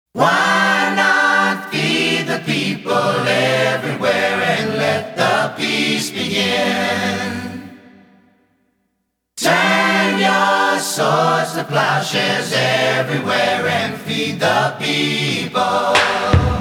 Why not feed the people everywhere and let the peace begin? Turn your swords to plowshares everywhere and feed the people.